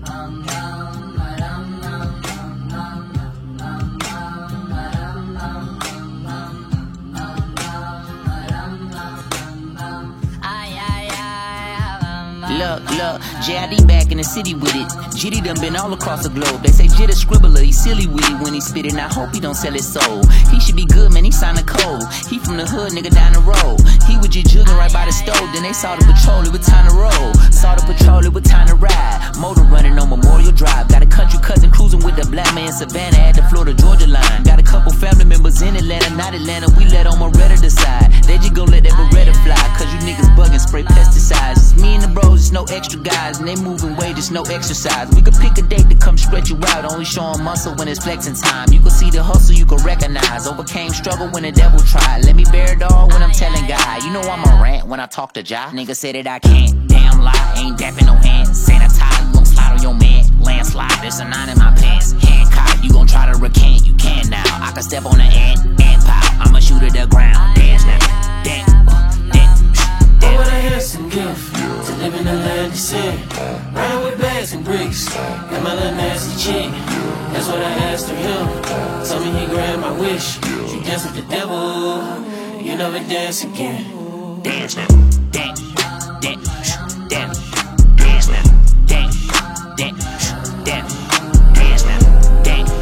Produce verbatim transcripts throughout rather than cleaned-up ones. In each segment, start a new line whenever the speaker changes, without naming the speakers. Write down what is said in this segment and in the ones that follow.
Look, look, J I D back in the city with it. Jitty done been all across the globe. They say Jit a scribbler, he silly with it when he spit it. And I hope he don't sell his soul. He should be good, man, he signed a code. He from the hood, nigga, down the road. He was just jugging right by the stove. Then they saw the patrol, it was time to roll. Saw the patrol, it was time to ride. Motor running on Memorial Drive. Got a country cousin cruising with the black man in Savannah at the Florida Georgia line. Got a couple family members in Atlanta, not Atlanta. We let on Moretta decide. They just gon' let that Beretta fly. Cause you niggas bugging, spray pesticides. It's me and the bros, it's no extra guys. And they moving weight, it's no exercise. We could pick a date to come stretch you out. Only showing muscle when it's flexing time. You can see the hustle, you can recognize. Overcame struggle when the devil tried. Let me bear it all when I'm telling God. You know I'm a rant when I talk to Jai. Nigga said that I can't. Damn lie, ain't dapping no hand. Sanitize, you gon' slide on your man. Landslide, there's a nine in my pants. Hancock, you gon' try to recant. You can now. I can step on the ant, ant pile. I'ma shoot at the ground. Dance now. Dance, uh, dance, dance.
What a handsome gift to live in the land of sin. Riding with bags and bricks. Got my little nasty chick. That's what I asked of him. Told me he grabbed my wish. You dance with the devil, you never dance again.
Dance now. Dance, dance, dance. Dance now. Dance, dance, dance. Dance now. Dance,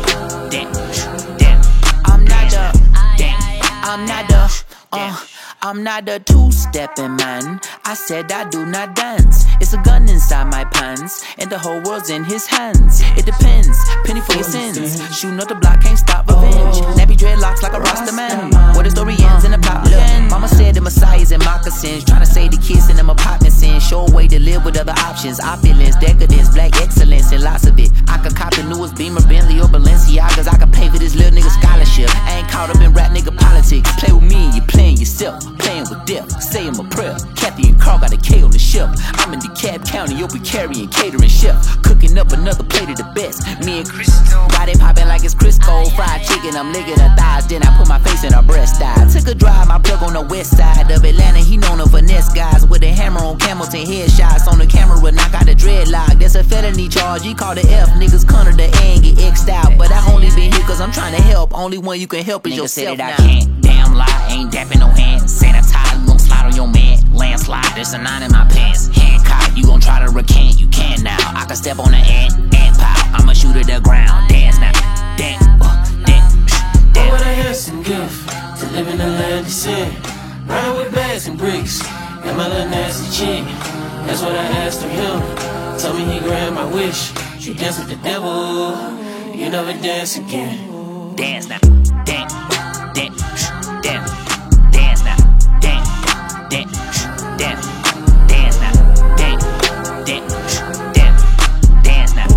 dance, dance. I'm not the, dance. I'm not the, uh. I'm not a two-stepping man. I said I do not dance. It's a gun inside my pants, and the whole world's in his hands. It depends, penny for your sins. Shooting up the block, can't stop revenge. Nappy dreadlocks like a Rasta man. Where the story ends in a pop again. Mama said the Messiah's in moccasins, trying to save the kids in them apartments in. Show a way to live with other options. Opulence, decadence, black excellence, and lots of it. I could cop the newest Beamer, Bentley, or Balenciagas. I could pay for this little nigga scholarship. I ain't caught up in rap nigga politics. Play with me, you playing yourself. Playing with death, saying my prayer. Kathy and Carl got a K on the ship. I'm in DeKalb County, you'll be carrying catering chef. Cooking up another plate of the best. Me and Chris got it popping like it's Crisco. Fried chicken, I'm licking her thighs. Then I put my face in her breast. I took a drive, my plug on the west side of Atlanta. He known her finesse guys with a hammer on Hamilton headshots. On the camera, knock out the dreadlock. That's a felony charge. He called the F. Niggas corner the A and get X'd out. But I only been here cause I'm trying to help. Only one you can help is Nigga yourself. Said that I can't. Damn lie, ain't dapping no hand. Sanitize, you gon' slide on your man. Landslide, there's a nine in my pants. Hancock, you gon' try to recant. You can now. I can step on the ant, ant pile. I'ma shoot at the ground. Dance now. Dance, uh, dance, dance.
What a handsome gift to live in the land of sin. Riding with bags and bricks. Got my little nasty chick. That's what I asked of him. Told me he grabbed my wish. You dance with the devil, you never dance again.
Dance now. Dance, dance, dance. Dance now. Dance, dance, dance. Dance now. Dance, dance, dance. Dance now.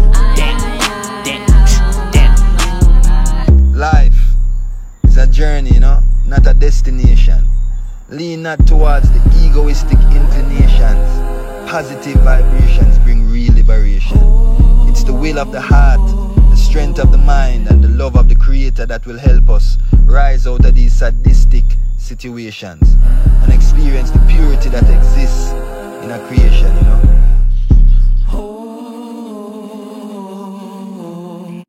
Dance, dance, dance.
Life is a journey, you know, not a destination. Lean not towards the egoistic inclinations. Positive vibrations bring real liberation. It's the will of the heart, the strength of the mind, and the love of the Creator that will help us rise out of these sadistic situations and experience the purity that exists in a creation, you know.